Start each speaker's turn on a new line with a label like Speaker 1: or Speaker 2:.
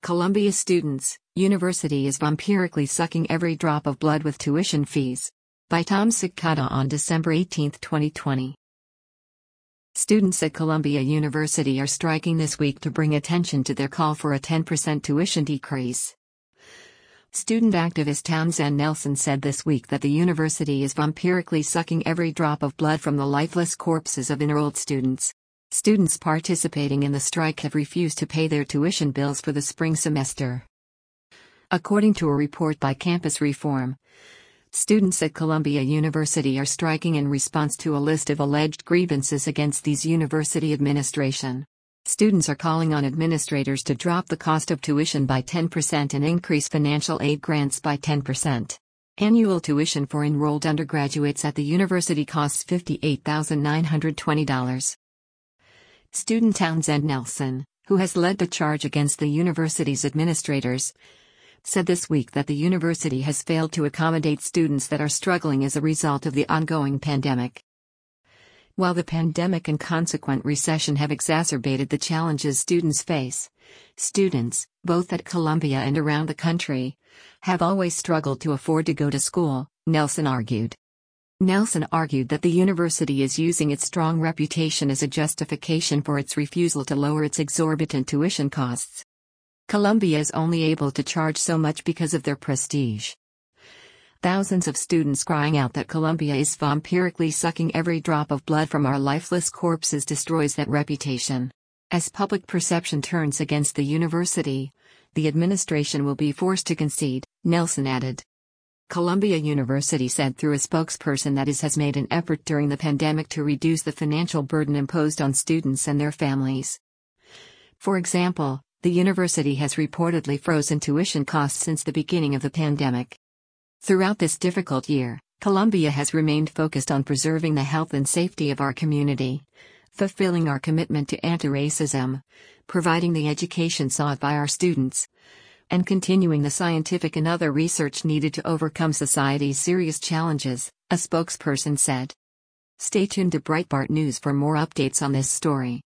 Speaker 1: Columbia students, university is vampirically sucking every drop of blood with tuition fees. By Tom Cicada on December 18, 2020. Students at Columbia University are striking this week to bring attention to their call for a 10% tuition decrease. Student activist Townsend Nelson said this week that the university is vampirically sucking every drop of blood from the lifeless corpses of enrolled students. Students participating in the strike have refused to pay their tuition bills for the spring semester. According to a report by Campus Reform, students at Columbia University are striking in response to a list of alleged grievances against these university administration. Students are calling on administrators to drop the cost of tuition by 10% and increase financial aid grants by 10%. Annual tuition for enrolled undergraduates at the university costs $58,920. Student Townsend Nelson, who has led the charge against the university's administrators, said this week that the university has failed to accommodate students that are struggling as a result of the ongoing pandemic. While the pandemic and consequent recession have exacerbated the challenges students face, students, both at Columbia and around the country, have always struggled to afford to go to school, Nelson argued. Nelson argued that the university is using its strong reputation as a justification for its refusal to lower its exorbitant tuition costs. Columbia is only able to charge so much because of their prestige. Thousands of students crying out that Columbia is vampirically sucking every drop of blood from our lifeless corpses destroys that reputation. As public perception turns against the university, the administration will be forced to concede, Nelson added. Columbia University said through a spokesperson that it has made an effort during the pandemic to reduce the financial burden imposed on students and their families. For example, the university has reportedly frozen tuition costs since the beginning of the pandemic. Throughout this difficult year, Columbia has remained focused on preserving the health and safety of our community, fulfilling our commitment to anti-racism, providing the education sought by our students, and continuing the scientific and other research needed to overcome society's serious challenges, a spokesperson said. Stay tuned to Breitbart News for more updates on this story.